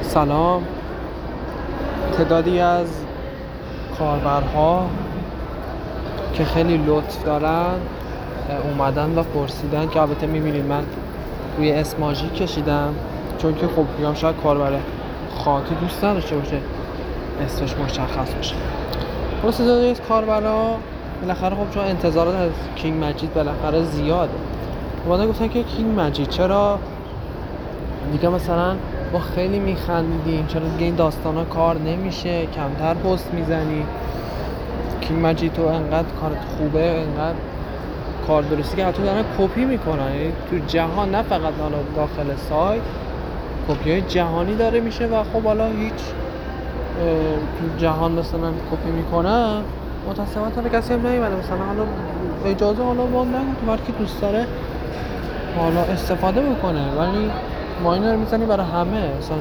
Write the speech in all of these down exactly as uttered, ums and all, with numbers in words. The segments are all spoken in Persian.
سلام. تعدادی از کاربرها که خیلی لطف دارن اومدن و پرسیدن که البته میبینید من روی اسم ماژیک کشیدم چون که خب میگم شاید کاربر خاطی دوست نداشته باشه اسمش مشخص باشه. خلاص تعدادی از کاربرها بالاخره خب چون انتظارات از کینگ مجید بالاخره زیاده اومدن گفتن که کینگ مجید چرا دیگه مثلا ما خیلی میخندیدیم، چرا دیگه این داستانا کار نمیشه، کمتر پست میزنی، کینگ مجید تو انقدر کارت خوبه، انقدر کار درستی که حتی دارن کپی میکنن، یعنی تو جهان نه فقط حالا داخل سایت، کپی های جهانی داره میشه و خب حالا هیچ تو جهان مثلا کپی میکنن متاسفانه کسی هم نمیمده مثلا حالا اجازه حالا وام نگید هر کی دوست داره حالا استفاده بکنه، ولی ما اینا رو میزنیم برای همه. مثلا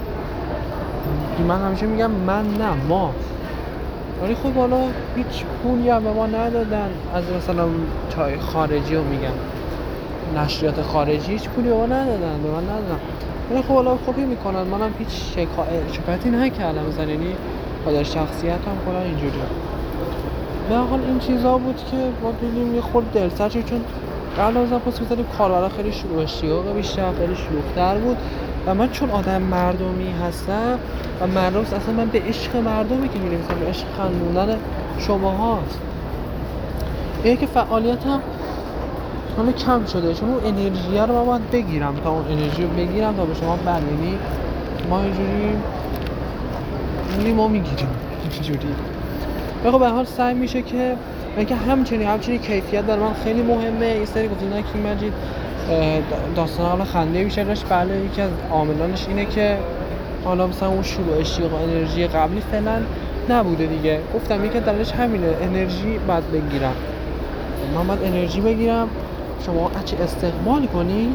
من همیشه میگم من نه ما، ولی خب حالا هیچ پولی هم به ما ندادن از مثلا چای خارجی رو میگم نشریات خارجی هیچ پولی به ما ندادن، به من ندادن، ولی خب حالا کپی میکنن. منم هیچ شکایتی نکردم مثلا، یعنی خودش شخصیت هم کلا اینجوری. به هر حال این چیزا بود که ما دیدیم یه خورده دلسرچه، چون قبل از اون پست می‌زدیم کاربرا خیلی شلوغ اشتیاق بیشتر خیلی شلوغ‌تر بود و من چون آدم مردمی هستم و مردم اصلا من به عشق مردمی که می‌ریم مثلا به عشق خندوندن شماهاست، اینه که فعالیتم حالا کم شده چون اون انرژی رو من باید بگیرم تا اون انرژی رو بگیرم تا به شما برینی ما اینجوری اینجوری ما میگیریم اینجوری. خب به هر حال سعی میشه که اینکه همچنین همچنین کیفیت در من خیلی مهمه. این سری گفتن کینگ مجید داستان حالا خنده بیشتر داشت، بله یکی از عاملانش اینه که حالا مثلا اون شروع اشتیاق و انرژی قبلی فعلا نبوده دیگه. گفتم یکی دلیلش همینه، انرژی باید بگیرم، من باید انرژی بگیرم، شما هرچی استقبال کنین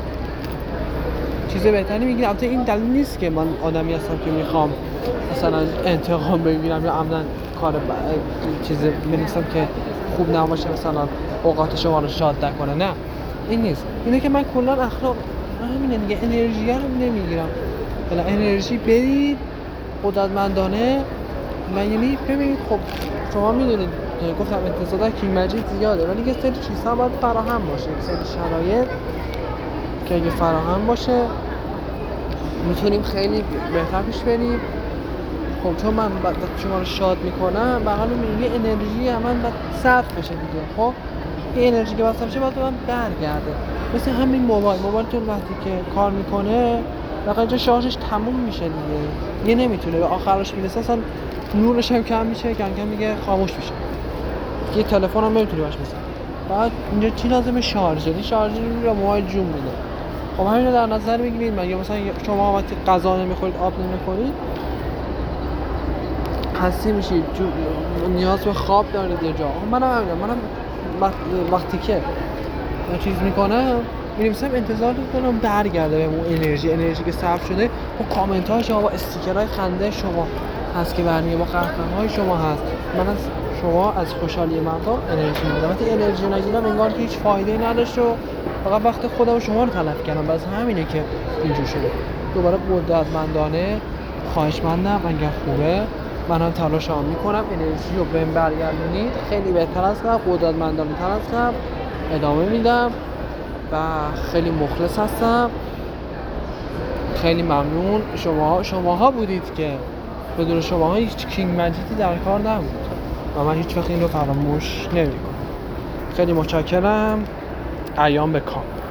چیز بهتری میگیرم. البته این دلیل نیست که من آدمی هستم که میخوام مثلا انتقام بگیرم یا عمدن کار ب... چیز بنویسم که خوب نباشه مثلا اوقات شما رو شاد نکنه، نه این نیست. اینه که من کلا اخلاق همینه دیگه، انرژی رو نمیگیرم. بلا انرژی برید قدرتمندانه و یعنی ببینید خب شما میدونید گفتم انتظارات کینگ مجید زیاده ولی یه سری چیزها باید فراهم باشه، یه سری شرایط که اگه فراهم باشه میتونیم خیلی بهتر پیش بریم. خب چون من بعد شما رو شاد میکنم بقیل یه انرژی من باید صرف بشه دیگه. خب یه انرژی که بسته بشه باید من برگرده، مثل همین موبایل موبایل تو وقتی که کار میکنه بقیل اینجا شارژش تموم میشه دیگه، یه نمیتونه به آخرش میرسه اصلا نورش هم کم میشه، کم کم میگه خاموش میشه، یه تلفن هم نمیتونی باش بزنی. بعد اینجا چی لازمه؟ شارژر. این شارژر رو موبایل جون میده. خب همین رو در نظر بگیرید. من یا مثلا شما وقتی غذا نمیخورید آب نمیخورید خسته میشید، نیاز به خواب دارید یه جا. منم همینم، منم وقتی که چیز میکنم می‌نویسم انتظار میکنم برگرده به اون انرژی انرژی که صرف شده با کامنت های شما با استیکرهای خنده شما هست که برمیگه، با قهقه های شما هست. من از شما از خوشحالی مردم انرژی میدم، وقتی انرژی نگیرم انگار که هیچ فایده‌ای نداشت و فقط وقت خودم و شما رو تلف کردم. بس همینه که اینجور شده. دوباره قدرتمندانه خواهشمندم اگر خوبه من هم تلاشم میکنم انرژی رو بهم برگردونید، خیلی بهتر از قبل قدرتمندانه تر از قبل ادامه میدم و خیلی مخلص هستم. خیلی ممنون. شما شماها بودید که بدون شماها هیچ کینگ مجیدی در کار نبود و من هیچ وقت این رو فراموش نمیکنم. خیلی متشکرم. ایام بکام.